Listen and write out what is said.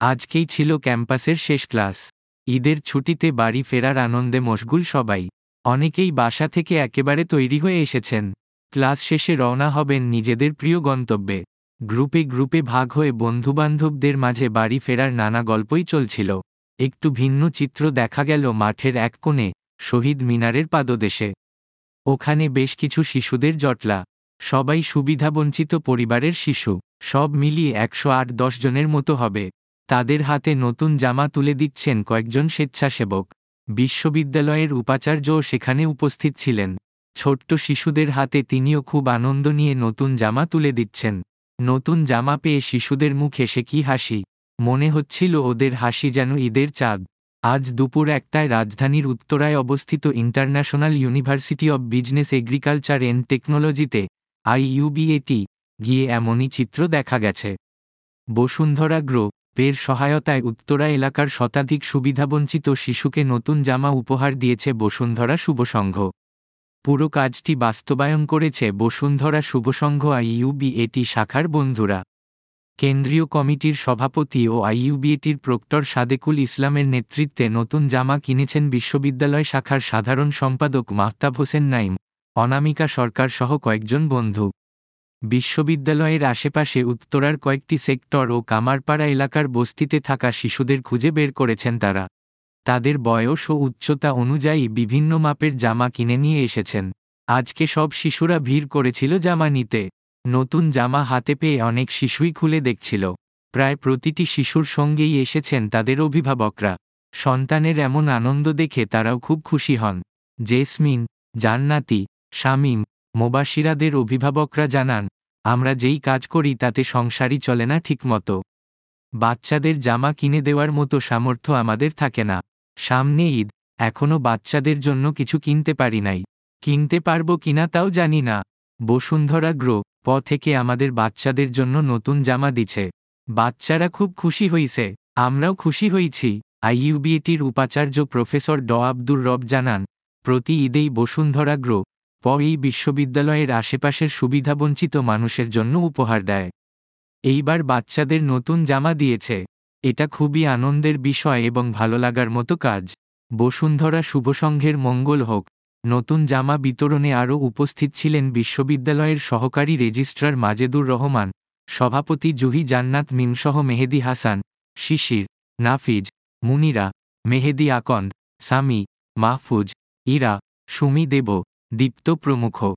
আজকেই ছিল ক্যাম্পাসের শেষ ক্লাস। ঈদের ছুটিতে বাড়ি ফেরার আনন্দে মশগুল সবাই। অনেকেই বাসা থেকে একেবারে তৈরি হয়ে এসেছেন। ক্লাস শেষে রওনা হবেন নিজেদের প্রিয় গন্তব্যে। গ্রুপে গ্রুপে ভাগ হয়ে বন্ধুবান্ধবদের মাঝে বাড়ি ফেরার নানা গল্পই চলছিল। একটু ভিন্ন চিত্র দেখা গেল মাঠের এক কোণে, শহীদ মিনারের পাদদেশে। ওখানে বেশ কিছু শিশুদের জটলা। সবাই সুবিধাবঞ্চিত পরিবারের শিশু। সব মিলিয়ে 108-10 জনের মতো হবে। তাদের হাতে নতুন জামা তুলে দিচ্ছেন কয়েকজন স্বেচ্ছাসেবক। বিশ্ববিদ্যালয়ের উপাচার্যও সেখানে উপস্থিত ছিলেন। ছোট্ট শিশুদের হাতে তিনিও খুব আনন্দ নিয়ে নতুন জামা তুলে দিচ্ছেন। নতুন জামা পেয়ে শিশুদের মুখে সে কি হাসি! মনে হচ্ছিল ওদের হাসি যেন ঈদের চাঁদ। আজ দুপুর 1টায় রাজধানীর উত্তরায় অবস্থিত international university of business agriculture and টেকনোলজিতে IUBAT গিয়ে এমনই চিত্র দেখা গেছে। বসুন্ধরা গ্রুপের সহায়তায় উত্তরা এলাকার শতাধিক সুবিধাবঞ্চিত শিশুকে নতুন জামা উপহার দিয়েছে বসুন্ধরা শুভসংঘ। পুরো কাজটি বাস্তবায়ন করেছে বসুন্ধরা শুভসংঘ IUBAT শাখার বন্ধুরা। কেন্দ্রীয় কমিটির সভাপতি ও IUBATর প্রক্টর সাদেকুল ইসলামের নেতৃত্বে নতুন জামা কিনেছেন বিশ্ববিদ্যালয় শাখার সাধারণ সম্পাদক মাহতাব হোসেন নাইম, অনামিকা সরকার সহ কয়েকজন বন্ধু। বিশ্ববিদ্যালয়ের আশেপাশে উত্তরার কয়েকটি সেক্টর ও কামারপাড়া এলাকার বস্তিতে থাকা শিশুদের খুঁজে বের করেছেন তারা। তাদের বয়স ও উচ্চতা অনুযায়ী বিভিন্ন মাপের জামা কিনে নিয়ে এসেছেন। আজকে সব শিশুরা ভিড় করেছিল জামা নিতে। নতুন জামা হাতে পেয়ে অনেক শিশুই খুলে দেখছিল। প্রায় প্রতিটি শিশুর সঙ্গেই এসেছেন তাদের অভিভাবকরা। সন্তানের এমন আনন্দ দেখে তারাও খুব খুশি হন। জেসমিন, জান্নাতি, শামীম, মোবাশিরাদের অভিভাবকরা জানান, আমরা যেই কাজ করি তাতে সংসারই চলে না ঠিকমতো। বাচ্চাদের জামা কিনে দেওয়ার মতো সামর্থ্য আমাদের থাকে না। সামনে ঈদ, এখনো বাচ্চাদের জন্য কিছু কিনতে পারি নাই। কিনতে পারবো কিনা তাও জানি না। বসুন্ধরা গ্রুপ থেকে আমাদের বাচ্চাদের জন্য নতুন জামা দিছে। বাচ্চারা খুব খুশি হইছে, আমরাও খুশি হইছি। IUBATর উপাচার্য প্রফেসর আব্দুর রব জানান, প্রতি ঈদেই বসুন্ধরা গ্রুপ এই বিশ্ববিদ্যালয়ের আশেপাশের সুবিধাবঞ্চিত মানুষের জন্য উপহার দেয়। এইবার বাচ্চাদের নতুন জামা দিয়েছে। এটা খুবই আনন্দের বিষয় এবং ভালো লাগার মতো কাজ। বসুন্ধরা শুভসংঘের মঙ্গল হোক। নতুন জামা বিতরণে আরও উপস্থিত ছিলেন বিশ্ববিদ্যালয়ের সহকারী রেজিস্ট্রার মাজেদুর রহমান, সভাপতি জুহি জান্নাত মিমসহ মেহেদি হাসান, শিশির, নাফিজ, মুনিরা, মেহেদি আকন্দ, সামি, মাহফুজ, ইরা, সুমি দেব, দীপ্ত প্রমুখ।